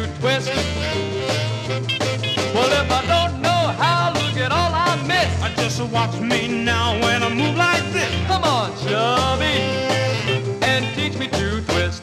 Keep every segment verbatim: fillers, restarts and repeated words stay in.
twist. Well, if I don't know how, look at all I miss. I just watch me now when I move like this. Come on, Chubby, and teach me to twist.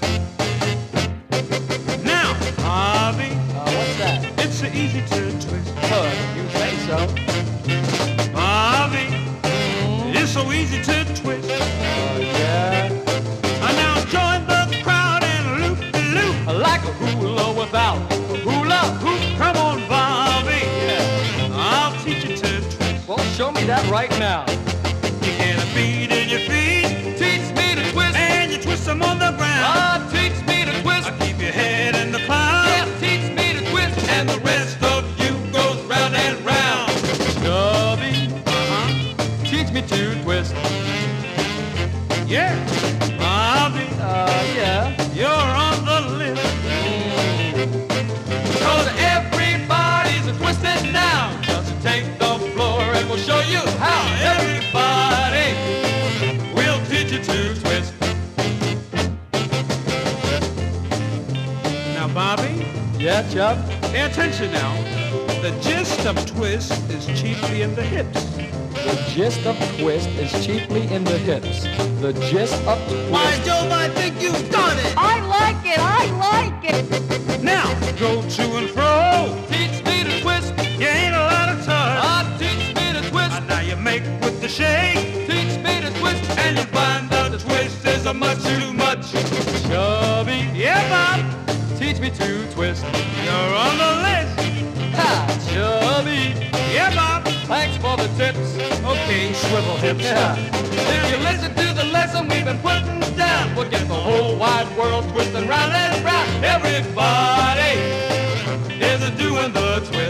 Now, Bobby, Uh, what's that? it's so easy to twist. Uh, you say so. Bobby, it's so easy to twist. Oh, yeah. I now join the crowd and loop de loop. Like a hula without a hula hoop. Come on, Bobby, Yeah. I'll teach you to twist. Well, show me that right now. You get a beat in your feet Teach me to twist. and you twist them on the ground. Ah, teach me to twist. I keep your head in the clouds. Yeah, teach me to twist. And the rest of you goes round and round. Chubby, Uh-huh. teach me to twist. Yeah. Bobby, Uh, yeah. you're on the list. Cause everybody's a twisted now. Just take the floor and we'll show you how. Everybody, we'll teach you to twist. Now, Bobby, Yeah, Chub? pay attention now. The gist of twist is chiefly in the hips. The gist of twist is chiefly in the hips. The gist of Why, twist. Job, I think you've done it. I like it, I like it. Now, go to and fro. Teach me to twist. You ain't a lot of touch. Ah, teach me to twist. And now you make with the shake. Teach me to twist. And you find out the twist is a much too much. Chubby, Yeah, Bob, teach me to twist. you're on the list. Ha, Chubby, Yeah, Bob. thanks for the tips. Okay, swivel hips. Yeah. If you listen to the lesson we've been putting down, we'll get the whole wide world twisting round and round. Everybody is doing the twist.